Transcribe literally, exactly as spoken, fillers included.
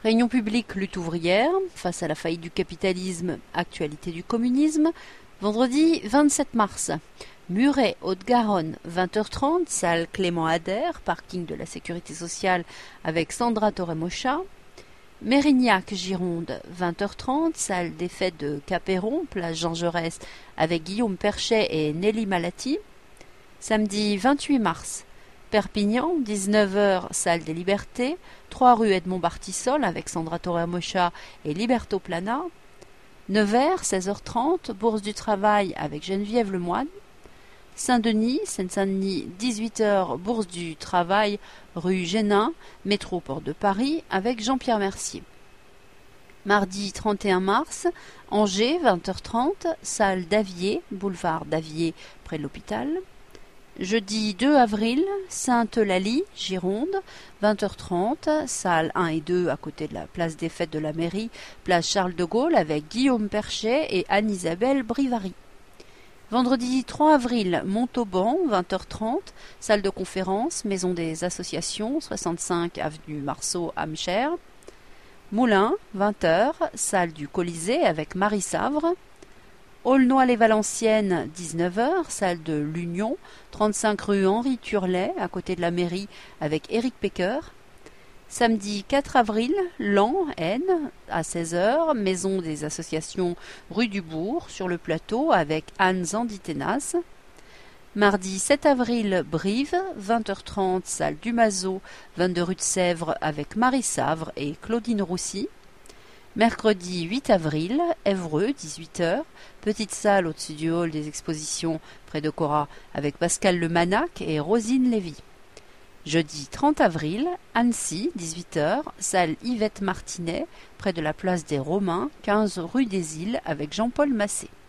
Réunion publique lutte ouvrière, face à la faillite du capitalisme, actualité du communisme. Vendredi vingt-sept mars. Muret, Haute-Garonne, vingt heures trente, salle Clément Ader, parking de la Sécurité sociale avec Sandra Torremocha. Mérignac, Gironde, vingt heures trente, salle des fêtes de Capéron, place Jean Jaurès avec Guillaume Perchet et Nelly Malati. Samedi vingt-huit mars. Perpignan, dix-neuf heures, salle des Libertés, trois rue Edmond Bartissol avec Sandra Torremocha et Liberto Plana. Nevers, seize heures trente, Bourse du Travail avec Geneviève Lemoine. Saint-Denis, Seine-Saint-Denis, dix-huit heures, Bourse du Travail, rue Génin, métro Port de Paris avec Jean-Pierre Mercier. Mardi trente et un mars, Angers, vingt heures trente, salle d'Avier, boulevard d'Avier près de l'hôpital. Jeudi deux avril, Sainte-Eulalie, Gironde, vingt heures trente, salles un et deux à côté de la place des fêtes de la mairie, place Charles de Gaulle avec Guillaume Perchet et Anne-Isabelle Brivary. Vendredi trois avril, Montauban, vingt heures trente, salle de conférence, maison des associations, soixante-cinq avenue Marceau, Amcher. Moulins, vingt heures, salle du Colisée avec Marie Savre. Aulnoy-les-Valenciennes, dix-neuf heures, salle de l'Union, trente-cinq rue Henri Turlet, à côté de la mairie, avec Éric Pecker. Samedi quatre avril, Laon, Aisne, à seize heures, maison des associations rue du Bourg, sur le plateau, avec Anne Zanditenas. Mardi sept avril, Brive, vingt heures trente, salle du Mazo, vingt-deux rue de Sèvres, avec Marie Savre et Claudine Roussy. Mercredi huit avril, Évreux, dix-huit heures, petite salle au-dessus du hall des expositions près de Cora avec Pascal Lemanac et Rosine Lévy. Jeudi trente avril, Annecy, dix-huit heures, salle Yvette Martinet près de la place des Romains, quinze rue des Îles avec Jean-Paul Massé.